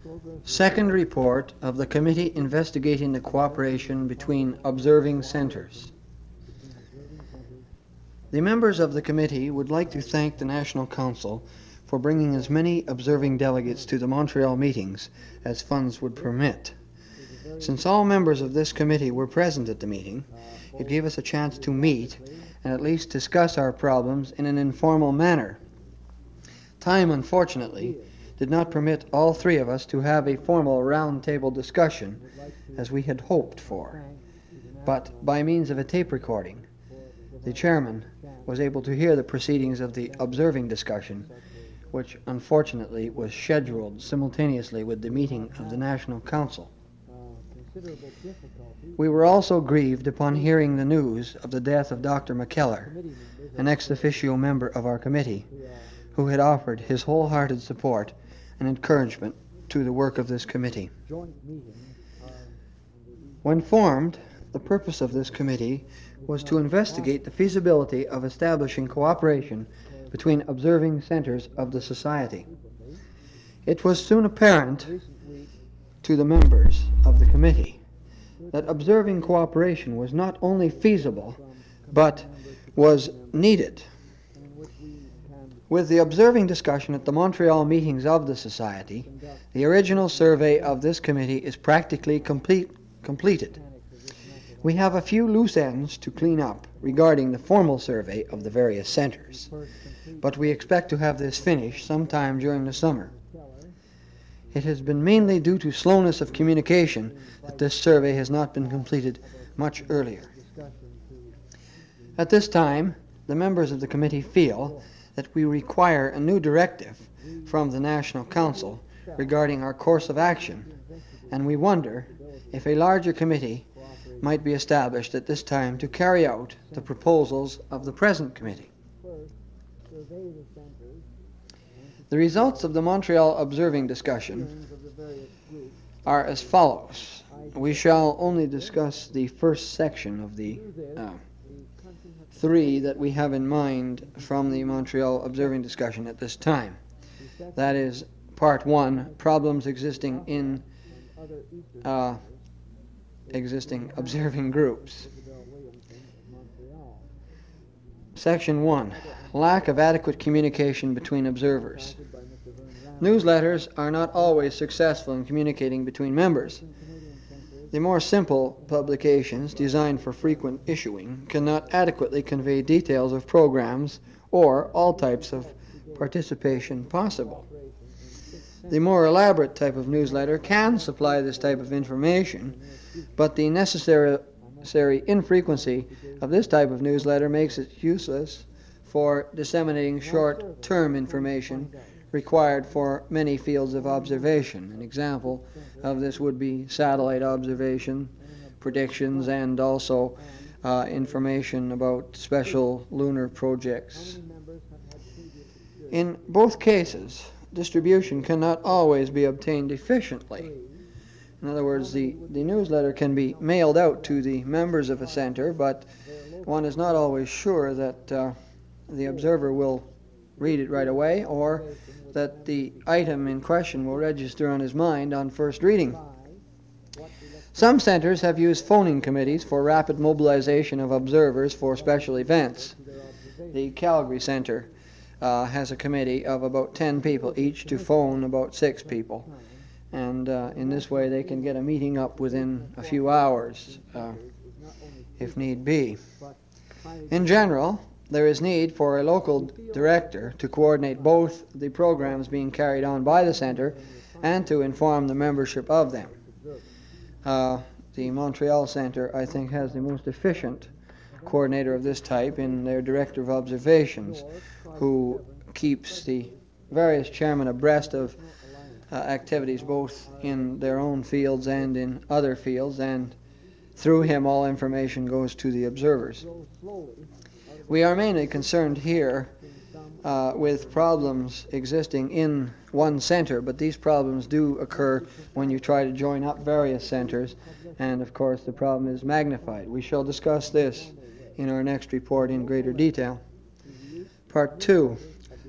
Second report of the committee investigating the cooperation between observing centers. The members of the committee would like to thank the National Council for bringing as many observing delegates to the Montreal meetings as funds would permit. Since all members of this committee were present at the meeting, it gave us a chance to meet and at least discuss our problems in an informal manner. Time, unfortunately, did not permit all three of us to have a formal round-table discussion as we had hoped for, but by means of a tape recording, the chairman was able to hear the proceedings of the observing discussion, which unfortunately was scheduled simultaneously with the meeting of the National Council. We were also grieved upon hearing the news of the death of Dr. McKellar, an ex officio member of our committee, who had offered his wholehearted support and encouragement to the work of this committee. When formed, the purpose of this committee was to investigate the feasibility of establishing cooperation between observing centers of the Society. It was soon apparent to the members of the committee that observing cooperation was not only feasible, but was needed. With the observing discussion at the Montreal meetings of the Society, the original survey of this committee is practically completed. We have a few loose ends to clean up regarding the formal survey of the various centers, but we expect to have this finished sometime during the summer. It has been mainly due to slowness of communication that this survey has not been completed much earlier. At this time, the members of the committee feel that we require a new directive from the National Council regarding our course of action, and we wonder if a larger committee might be established at this time to carry out the proposals of the present committee. The results of the Montreal observing discussion are as follows. We shall only discuss the first section of the three that we have in mind from the Montreal observing discussion at this time. That is part one, problems existing in existing observing groups. Section 1. Lack of adequate communication between observers. Newsletters are not always successful in communicating between members. The more simple publications designed for frequent issuing cannot adequately convey details of programs or all types of participation possible. The more elaborate type of newsletter can supply this type of information, but the necessary infrequency of this type of newsletter makes it useless for disseminating short-term information required for many fields of observation. An example of this would be satellite observation, predictions, and also information about special lunar projects. In both cases, distribution cannot always be obtained efficiently. In other words, the newsletter can be mailed out to the members of a center, but one is not always sure that the observer will read it right away, or that the item in question will register on his mind on first reading. Some centers have used phoning committees for rapid mobilization of observers for special events. The Calgary Center has a committee of about 10 people each to phone about 6 people. And in this way they can get a meeting up within a few hours, if need be. In general, there is need for a local director to coordinate both the programs being carried on by the center and to inform the membership of them. The Montreal Center, I think, has the most efficient coordinator of this type in their director of observations, who keeps the various chairmen abreast of activities both in their own fields and in other fields, and through him all information goes to the observers. We are mainly concerned here with problems existing in one center, but these problems do occur when you try to join up various centers, and of course the problem is magnified. We shall discuss this in our next report in greater detail. Part 2.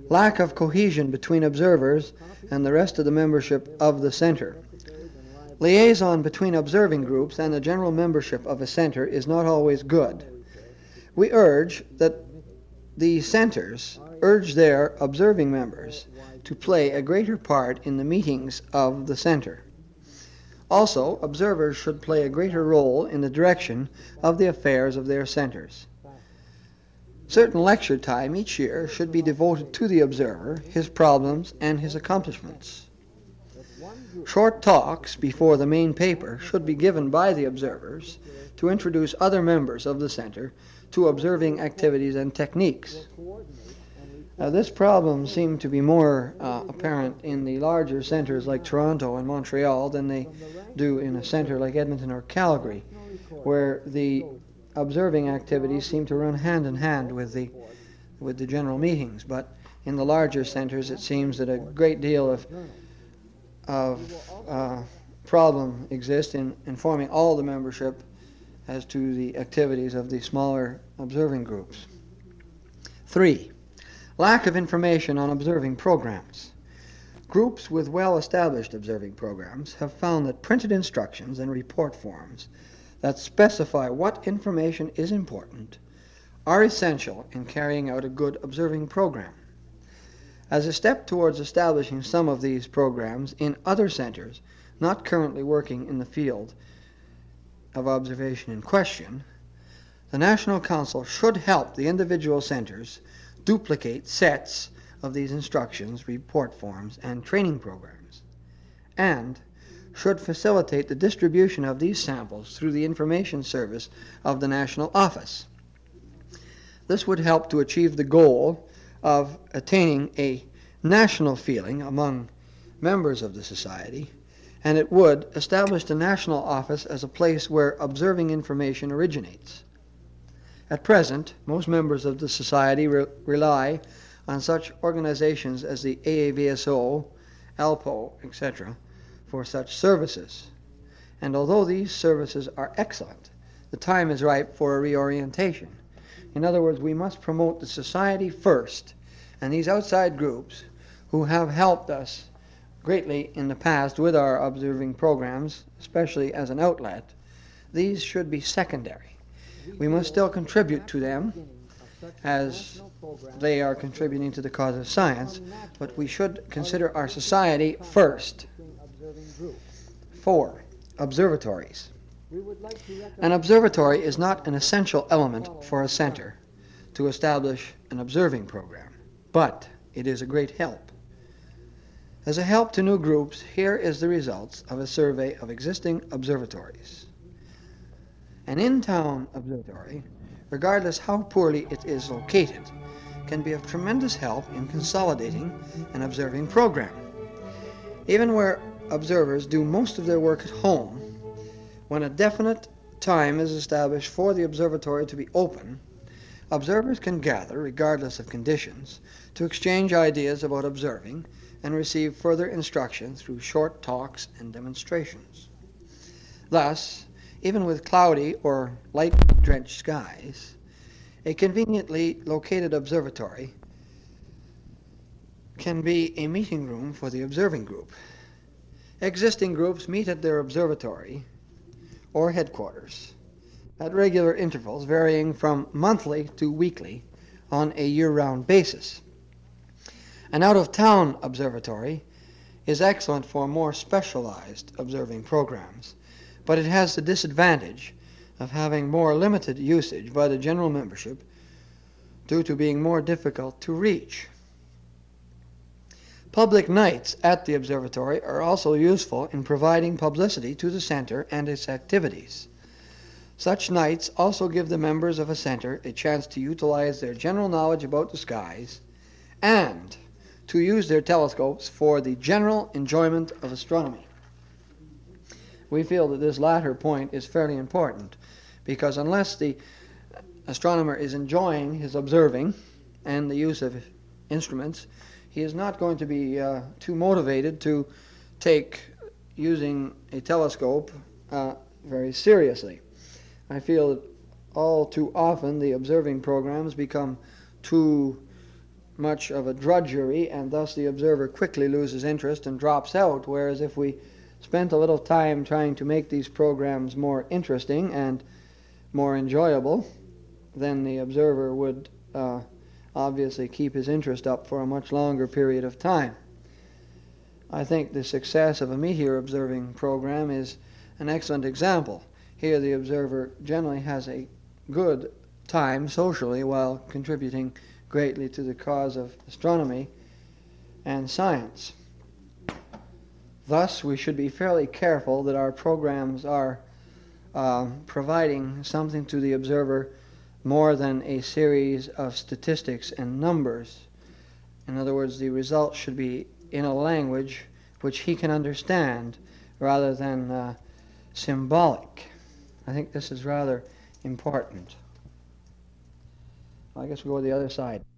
Lack of cohesion between observers and the rest of the membership of the center. Liaison between observing groups and the general membership of a center is not always good. We urge that the centers urge their observing members to play a greater part in the meetings of the center. Also, observers should play a greater role in the direction of the affairs of their centers. Certain lecture time each year should be devoted to the observer, his problems, and his accomplishments. Short talks before the main paper should be given by the observers to introduce other members of the center to observing activities and techniques. This problem seemed to be more apparent in the larger centers like Toronto and Montreal than they do in a center like Edmonton or Calgary, where the observing activities seem to run hand in hand with the general meetings. But in the larger centers, it seems that a great deal of problem exists in informing all the membership as to the activities of the smaller observing groups. 3. Lack of information on observing programs. Groups with well-established observing programs have found that printed instructions and report forms that specify what information is important are essential in carrying out a good observing program. As a step towards establishing some of these programs in other centers not currently working in the field of observation in question, the National Council should help the individual centers duplicate sets of these instructions, report forms, and training programs, and should facilitate the distribution of these samples through the information service of the National Office. This would help to achieve the goal of attaining a national feeling among members of the Society, and it would establish the National Office as a place where observing information originates. At present, most members of the Society rely on such organizations as the AAVSO, ALPO, etc., for such services. And although these services are excellent, the time is ripe for a reorientation. In other words, we must promote the Society first, and these outside groups who have helped us greatly in the past with our observing programs, especially as an outlet, these should be secondary. We must still contribute to them as they are contributing to the cause of science, but we should consider our Society first. 4. Observatories. An observatory is not an essential element for a center to establish an observing program, but it is a great help. As a help to new groups, here is the results of a survey of existing observatories. An in-town observatory, regardless how poorly it is located, can be of tremendous help in consolidating an observing program. Even where observers do most of their work at home, when a definite time is established for the observatory to be open, observers can gather, regardless of conditions, to exchange ideas about observing and receive further instruction through short talks and demonstrations. Thus, even with cloudy or light-drenched skies, a conveniently located observatory can be a meeting room for the observing group. Existing groups meet at their observatory or headquarters at regular intervals varying from monthly to weekly on a year-round basis. An out-of-town observatory is excellent for more specialized observing programs, but it has the disadvantage of having more limited usage by the general membership due to being more difficult to reach. Public nights at the observatory are also useful in providing publicity to the center and its activities. Such nights also give the members of a center a chance to utilize their general knowledge about the skies and to use their telescopes for the general enjoyment of astronomy. We feel that this latter point is fairly important because unless the astronomer is enjoying his observing and the use of instruments, he is not going to be too motivated to take using a telescope very seriously. I feel that all too often the observing programs become too much of a drudgery, and thus the observer quickly loses interest and drops out, whereas if we spent a little time trying to make these programs more interesting and more enjoyable, then the observer would obviously keep his interest up for a much longer period of time. I think the success of a meteor observing program is an excellent example. Here the observer generally has a good time socially while contributing greatly to the cause of astronomy and science. Thus, we should be fairly careful that our programs are providing something to the observer more than a series of statistics and numbers. In other words, the results should be in a language which he can understand rather than symbolic. I think this is rather important. I guess we'll go to the other side.